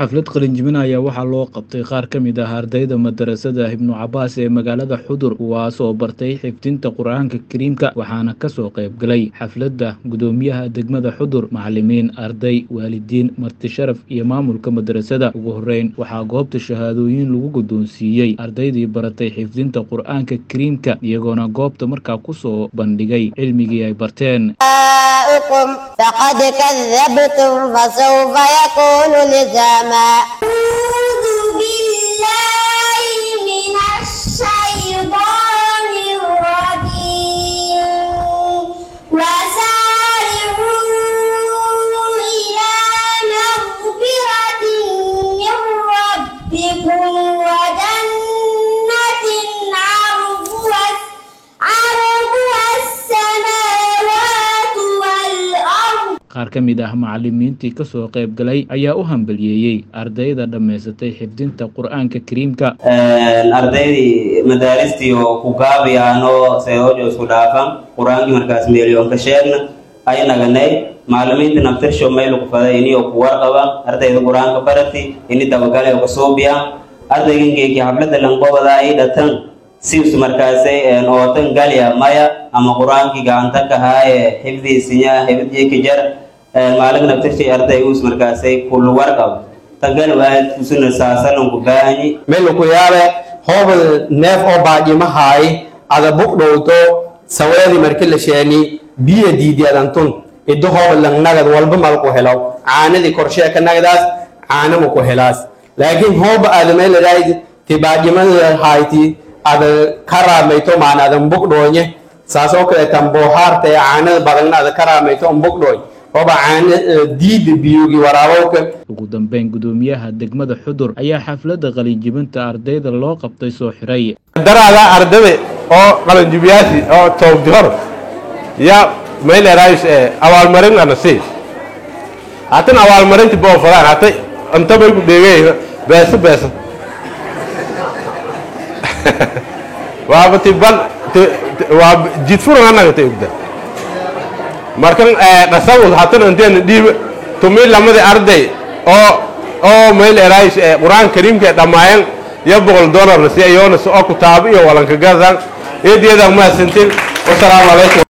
xaflad qalinjibin ayaa waxaa loo qabtay qaar ka mid ah ardayda madarasada Ibnu Cabbaas ee magaalada Xudur kuwaas oo bartay xifdinta Qur'aanka Kariimka waxaana ka soo qayb galay xafladda gudoomiyaha degmada Xudur macallimiin arday waalidiin marti sharaf iyo maamulka madarasada ugu horeyn waxaa goobta shahaadooyin lagu guddoonsiiyay ardaydii baratay xifdinta Qur'aanka Kariimka iyagoona goobta markaa ku soo bandhigay cilmigii ay barteen فقد كذبتم فسوف يكون لزاما أعوذ بالله من الشيطان الرجيم وسارعوا إلى مغفرة من ربكم وجنة عرضها السماوات والأرض. qaar ka mid ah macallimiintii ka soo qayb galay ayaa u hambaliyeeyay ardayda dhammaysatay xifdinta Qur'aanka Kariimka ardaydii madaaristii oo ku gaabiyaano seedo isku dhaafan Qur'aankii markaas meeliyoon ka sheegna ay naganay macallimiinta naftirsho meel ku faday inuu ku warqaba ardayda Qur'aanka barati inay dabagalay oo soo biya ardaygeennii xafladda langobada ay dhatan si markaasay oo tan galiya maya ama Qur'aankii gacanta ka haaye xifdiisiya xifdii ka jar maalig naftirshay arday us markaasay kullu warqab tagal waad kusuna saasalan ku baahani meel ku yaale hoob neef oo baajima haay ada buqdowto saweedi markii la sheeni biyo diidiyadantun ido hoob lang nagad walba mal ku helo caanadii korshee ka nagadaas caanamu ku helaas laakiin hoob aad meel raayid tibaajimada hayti ada karaamayto maanada buqdooye saasoo kale tambo harta caanada badanada karaamayto buqdooy oba caana diid biyugi waraawka ugu dambeyn gudoomiyaha degmada Xudur ayaa xafladda qalinjibinta ardayda loo qabtay soo xiray daraada ardayda oo qalinjibiyaasi oo towdhor ya meel raayis awaal marin anasi hatan awaal marinti boo fadaan hatay anta bay ku dheegay beesa waabtibal waa jidfurana nagtay ubda markan qasawul hatan inteen dhiib tumil lamada arday oo meel raayis Qur'aan Kariimka dhamaayan ya $100 si ayoona soo ku taab iyo walanka gadan eedeeda ma santin wassalaamu alaykum.